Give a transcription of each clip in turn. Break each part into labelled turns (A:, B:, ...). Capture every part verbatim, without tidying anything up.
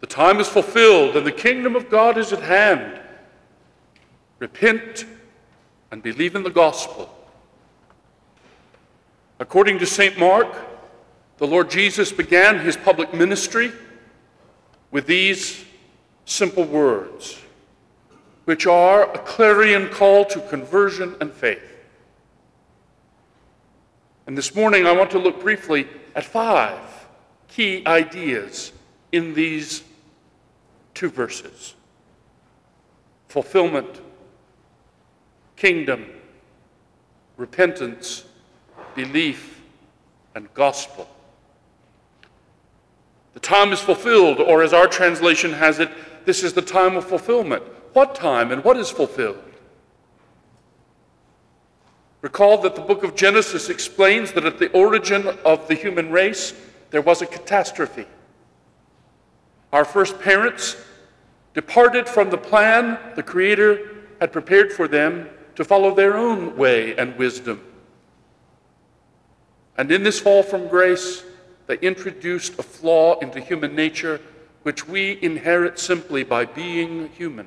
A: The time is fulfilled and the kingdom of God is at hand. Repent and believe in the gospel. According to Saint Mark, the Lord Jesus began his public ministry with these simple words, which are a clarion call to conversion and faith. And this morning I want to look briefly at five key ideas in these two verses: fulfillment, kingdom, repentance, belief, and gospel. The time is fulfilled, or as our translation has it, this is the time of fulfillment. What time and what is fulfilled? Recall that the book of Genesis explains that at the origin of the human race, there was a catastrophe. Our first parents departed from the plan the Creator had prepared for them to follow their own way and wisdom. And in this fall from grace, they introduced a flaw into human nature which we inherit simply by being human.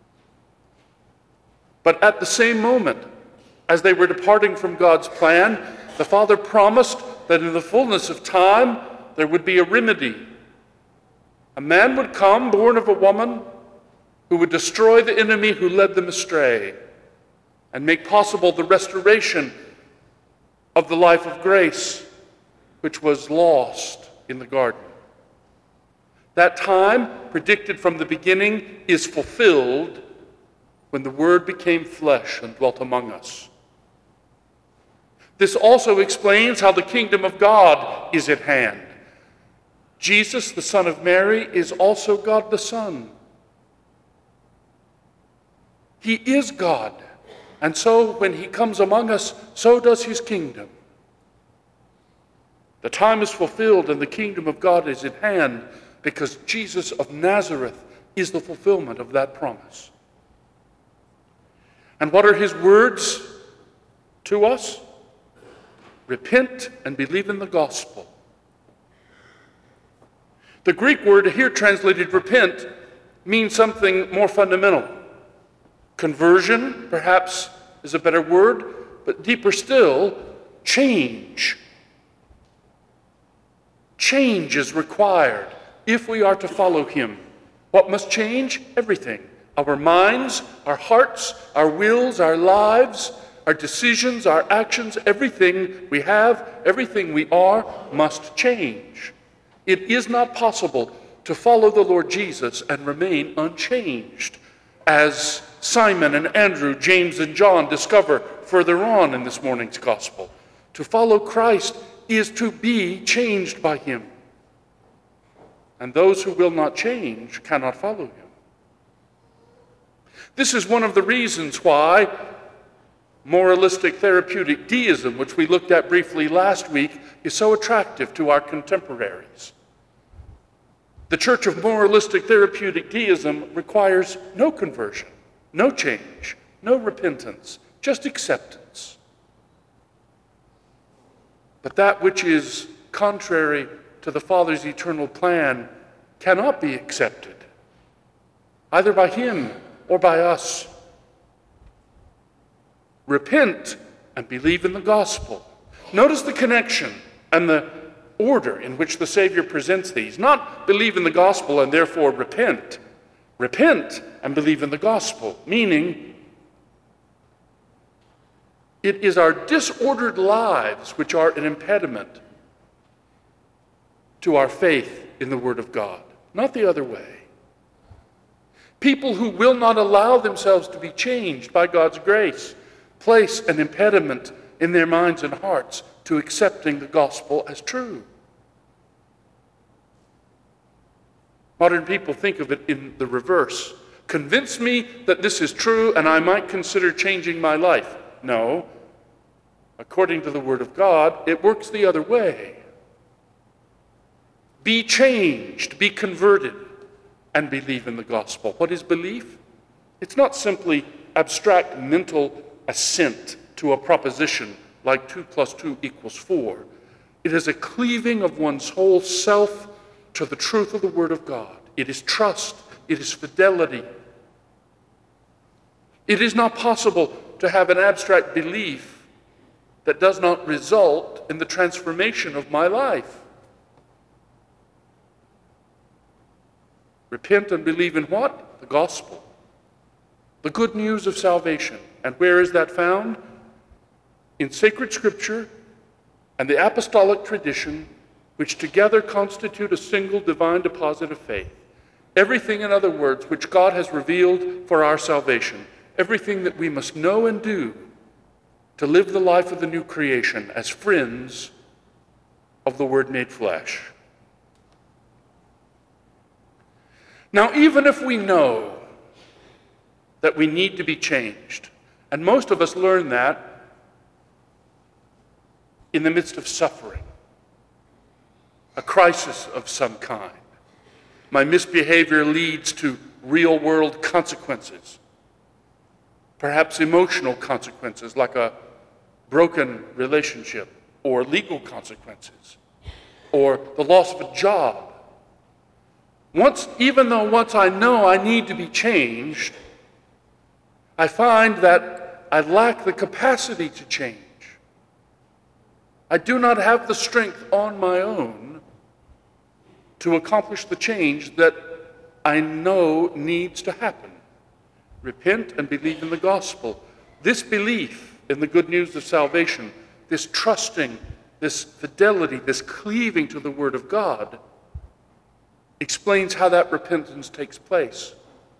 A: But at the same moment, as they were departing from God's plan, the Father promised that in the fullness of time there would be a remedy. A man would come, born of a woman, who would destroy the enemy who led them astray and make possible the restoration of the life of grace which was lost in the garden. That time, predicted from the beginning, is fulfilled when the Word became flesh and dwelt among us. This also explains how the kingdom of God is at hand. Jesus, the Son of Mary, is also God the Son. He is God, and so when he comes among us, so does his kingdom. The time is fulfilled and the kingdom of God is at hand because Jesus of Nazareth is the fulfillment of that promise. And what are his words to us? Repent and believe in the gospel. The Greek word here translated repent means something more fundamental. Conversion, perhaps, is a better word, but deeper still, change. Change is required if we are to follow him. What must change? Everything. Our minds, our hearts, our wills, our lives, our decisions, our actions, everything we have, everything we are must change. It is not possible to follow the Lord Jesus and remain unchanged, as Simon and Andrew, James and John discover further on in this morning's gospel. To follow Christ is to be changed by him. And those who will not change cannot follow him. This is one of the reasons why moralistic therapeutic deism, which we looked at briefly last week, is so attractive to our contemporaries. The Church of Moralistic Therapeutic Deism requires no conversion, no change, no repentance, just acceptance. But that which is contrary to the Father's eternal plan cannot be accepted, either by him or by us. Repent and believe in the gospel. Notice the connection and the order in which the Savior presents these. Not believe in the gospel and therefore repent. Repent and believe in the gospel, meaning it is our disordered lives which are an impediment to our faith in the Word of God, not the other way. People who will not allow themselves to be changed by God's grace place an impediment in their minds and hearts to accepting the gospel as true. Modern people think of it in the reverse. Convince me that this is true and I might consider changing my life. No. According to the Word of God, it works the other way. Be changed, be converted, and believe in the gospel. What is belief? It's not simply abstract mental assent to a proposition like two plus two equals four. It is a cleaving of one's whole self to the truth of the Word of God. It is trust. It is fidelity. It is not possible to have an abstract belief that does not result in the transformation of my life. Repent and believe in what? The gospel. The good news of salvation. And where is that found? In sacred scripture and the apostolic tradition, which together constitute a single divine deposit of faith. Everything, in other words, which God has revealed for our salvation. Everything that we must know and do to live the life of the new creation as friends of the Word made flesh. Now, even if we know that we need to be changed, and most of us learn that in the midst of suffering, a crisis of some kind. My misbehavior leads to real-world consequences, perhaps emotional consequences like a broken relationship, or legal consequences, or the loss of a job. Once, even though once I know I need to be changed, I find that I lack the capacity to change. I do not have the strength on my own to accomplish the change that I know needs to happen. Repent and believe in the gospel. This belief in the good news of salvation, this trusting, this fidelity, this cleaving to the Word of God, explains how that repentance takes place.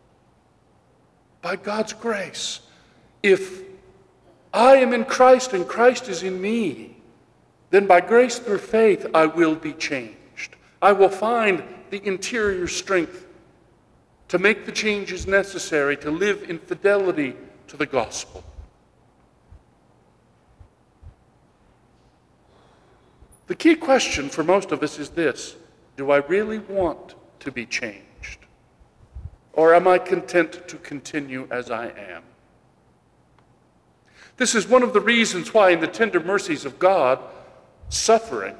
A: By God's grace. If I am in Christ and Christ is in me, then by grace through faith I will be changed. I will find the interior strength to make the changes necessary to live in fidelity to the gospel. The key question for most of us is this: do I really want to be changed? Or am I content to continue as I am? This is one of the reasons why in the tender mercies of God, suffering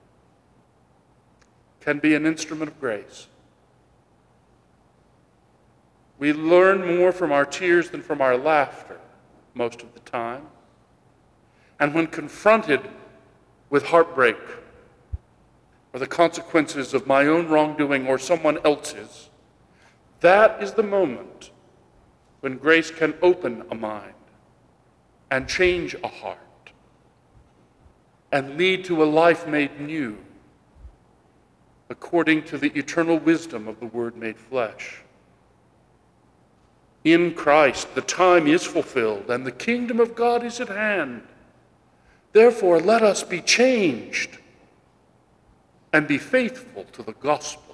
A: can be an instrument of grace. We learn more from our tears than from our laughter most of the time. And when confronted with heartbreak or the consequences of my own wrongdoing or someone else's, that is the moment when grace can open a mind and change a heart and lead to a life made new according to the eternal wisdom of the Word made flesh. In Christ, the time is fulfilled and the kingdom of God is at hand. Therefore, let us be changed and be faithful to the gospel.